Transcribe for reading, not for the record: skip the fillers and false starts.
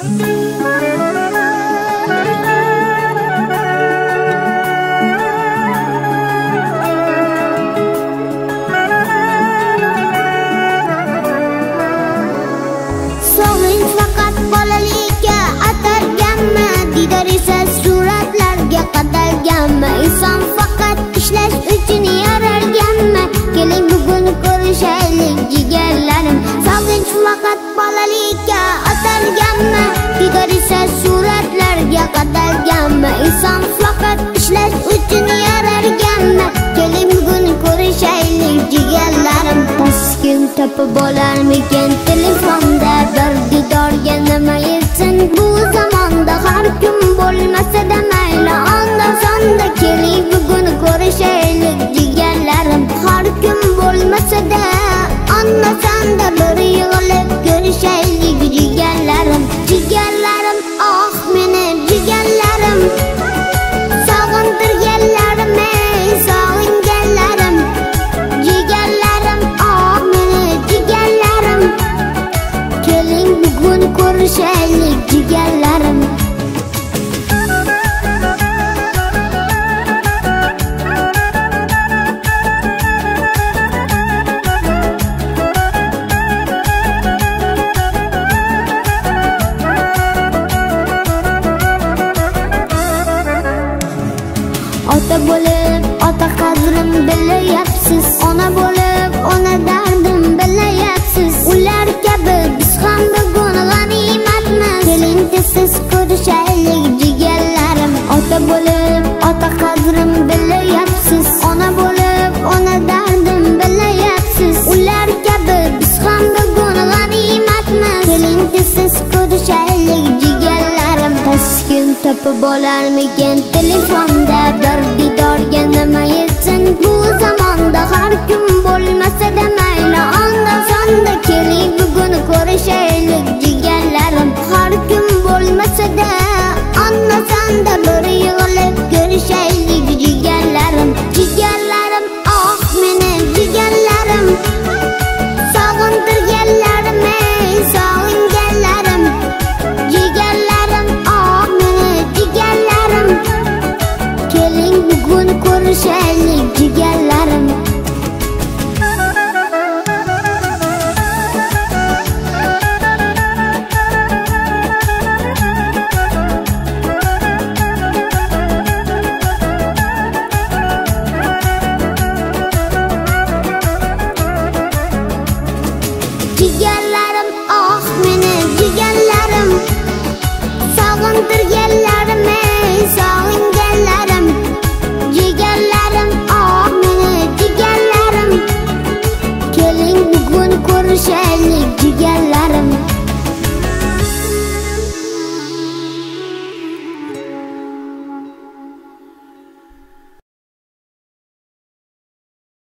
İnson faqat ishlash uchun yaralganmi? Keling bugun ko'rishaylik jigarlarim. Sog'inch faqat bolalikka atalganmi? Diydor esa suratlarga qadalganmi? Inson faqat ishlash uchun yaralganmi? Keling bugun ko'rishaylik jigarlarim. Taskin topib olarmikan telefonda bir diydorga nima yetsin bu zamonda? Har kun bo'lmasa-da mayli onda sonda. Keling bugun ko'rishaylik jigarlarim. Har kun bo'lmasa-da onda sonda bir yig'ilib ko'rishaylik jigarlarim. Jigarlarim, oh meni jigarlarim, sog'intirganlarim, ey sog'inganlarim. Jigarlarim, oh meni jigarlarim, keling bugun ko'rishaylik jigarlarim. Ota bo'lib ota qadrim bilayapsiz, ona bo'lib ona dardim bilayapsiz. Ular kabi biz ham bugun g'animatmiz. Keling tez ko'rishaylik jigarlarim. Ota bo'lib ota qadrim bilayapsiz, ona bo'lib ona dardim bilayapsiz. Ular kabi biz ham bugun g'animatmiz. Keling tez ko'rishaylik jigarlarim. Taskin topib olarmikan telefonda bir diydorga nima yetsin bu zamonda? Har kun bo'lmasa-da mayli onda sonda. Keling bugun ko'rishaylik jigarlarim. Har kun bo'lmasa-da onda sonda bir yig'ilib ko'rishaylik jigarlarim. Jigarlarim, oh meni jigarlarim, sog'intirganlarim, ey sog'inganlarim. Jigarlarim, oh meni jigarlarim, keling bugun ko'rishaylik jigarlarim. Jigarlarim, oh meni jigarlarim, sog'intirganlarim, ey sog'inganlarim. Jigarlarim, oh meni jigarlarim, keling bugun ko'rishaylik jigarlarim.